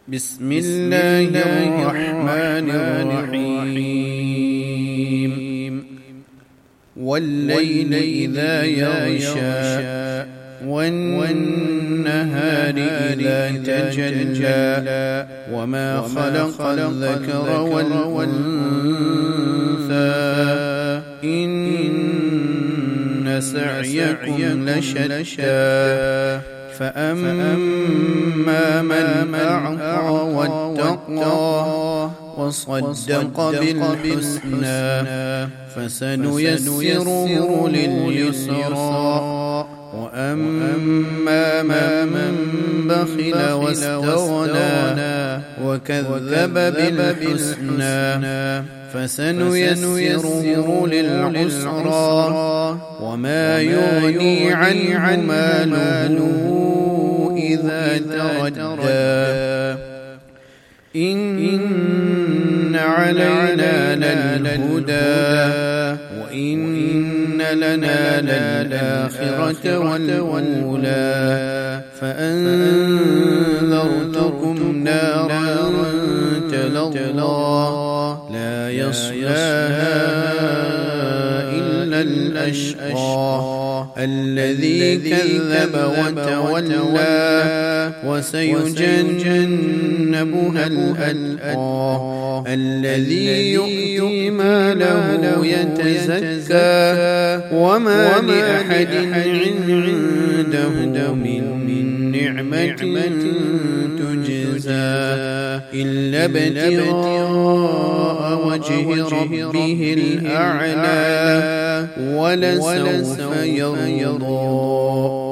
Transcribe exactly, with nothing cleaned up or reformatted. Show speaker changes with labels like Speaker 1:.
Speaker 1: بسم الله الرحمن الرحيم والليل إذا يغشى والنهار إذا تجلى وما خلق الذكر والأنثى إن سعيكم لشتى فأما من أعطى واتقى وصدق بالحسنى فسنيسره لليسرى وأما من بخل واستغنى وكذب بالحسنى فسنيسره للعسرى وما يغني عنه ماله إذا تردى إن علينا للهدى وإن لنا للآخرة والأولى فأنذرتكم نارا تلظى لا يصلاها إلا الأشقى الذي كذب وتولى وسيجنبها الأتقى الذي يؤتي ماله يتزكى وما لأحد عنده من نعمة تجزى إلا ابتغاء وجه ربه الأعلى ولسوف يرضى.